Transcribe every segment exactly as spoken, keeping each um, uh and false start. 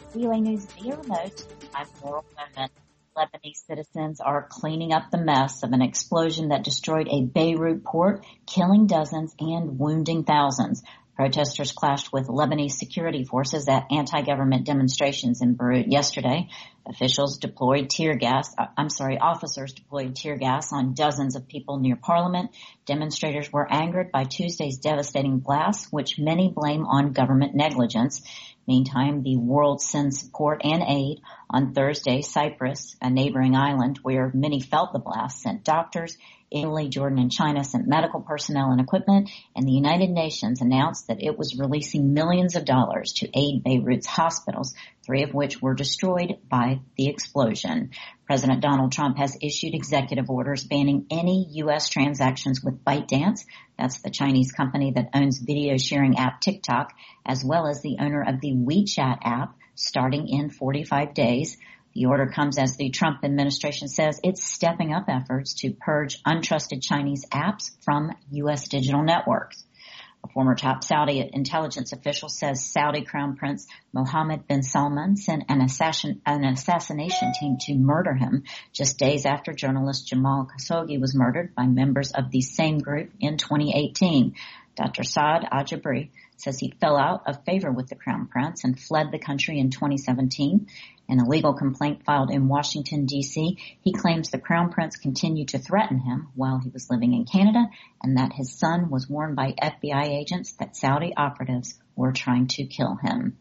V O A News via remote, I'm Laurel Bowman. Lebanese citizens are cleaning up the mess of an explosion that destroyed a Beirut port, killing dozens and wounding thousands. Protesters clashed with Lebanese security forces at anti-government demonstrations in Beirut yesterday. Officials deployed tear gas, I'm sorry, officers deployed tear gas on dozens of people near Parliament. Demonstrators were angered by Tuesday's devastating blast, which many blame on government negligence. Meantime, the world sends support and aid. On Thursday, Cyprus, a neighboring island where many felt the blast, sent doctors. Italy, Jordan, and China sent medical personnel and equipment, and the United Nations announced that it was releasing millions of dollars to aid Beirut's hospitals, three of which were destroyed by the explosion. President Donald Trump has issued executive orders banning any U S transactions with ByteDance. That's the Chinese company that owns video sharing app TikTok, as well as the owner of the WeChat app, starting in forty-five days. The order comes as the Trump administration says it's stepping up efforts to purge untrusted Chinese apps from U S digital networks. A former top Saudi intelligence official says Saudi Crown Prince Mohammed bin Salman sent an, assassin, an assassination team to murder him just days after journalist Jamal Khashoggi was murdered by members of the same group in twenty eighteen. Doctor Saad Al-Jabri says he fell out of favor with the Crown Prince and fled the country in twenty seventeen. In a legal complaint filed in Washington, D C, he claims the Crown Prince continued to threaten him while he was living in Canada and that his son was warned by F B I agents that Saudi operatives were trying to kill him.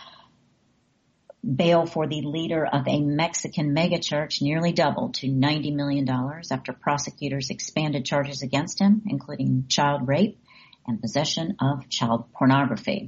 Bail for the leader of a Mexican megachurch nearly doubled to ninety million dollars after prosecutors expanded charges against him, including child rape and possession of child pornography.